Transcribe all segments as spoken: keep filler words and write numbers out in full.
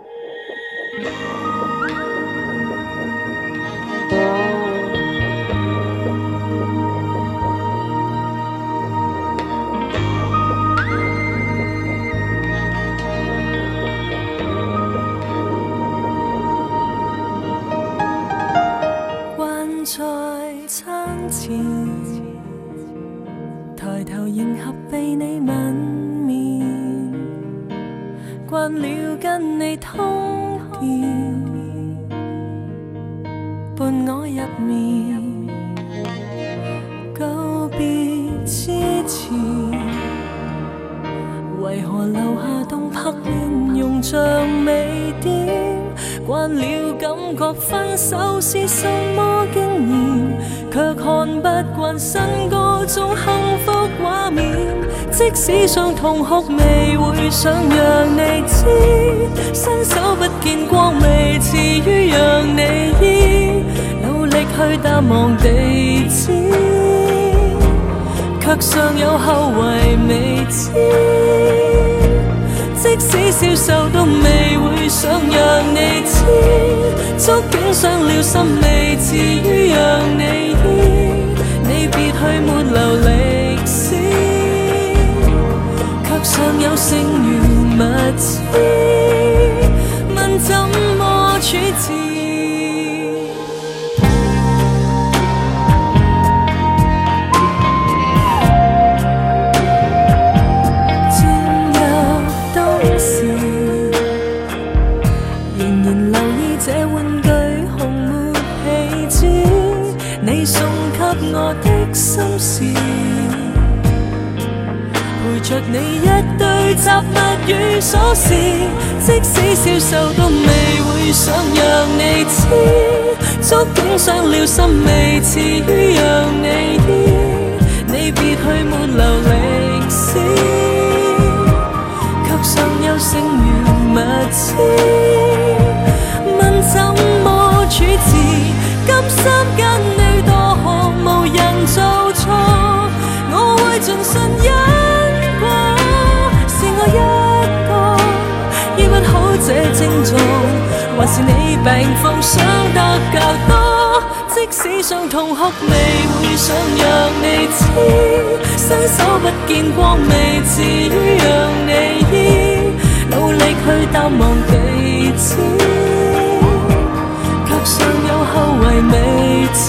在餐前，抬頭迎合被你吻面，慣了跟你通電，伴我入眠。告別之前，為何留下動魄亂容像未點？慣了感覺分手是什麼經驗，卻看不慣新嗰種幸福畫面。即使想痛哭，未會想讓你知，伸手不見光，未至於讓你醫。努力去淡忘地址，卻尚有後遺未知。即使消瘦都未會想讓你知，觸景傷了心未至於讓你醫。你別去沒留歷史，卻尚有剩餘物資，問怎麼處置？我的心事，陪着你一堆雜物與瑣事，即使消瘦都未會想讓你知，觸景傷了心未至於讓你醫。你別去沒留歷史，卻尚有剩餘物資，問怎麼處置？甘心跟你多好，無人做錯，我會盡信因果，是我一個醫不好這症狀，還是你病況想得較多？即使想痛哭，未會想讓你知，伸手不見光，未至於讓你醫。努力去淡忘地址，尚有後遺未知，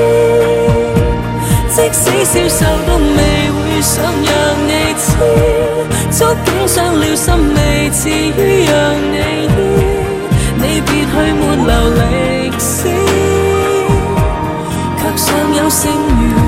即使消瘦都未會想讓你知，觸景傷了心未至於讓你醫。你別去沒留歷史，卻尚有剩餘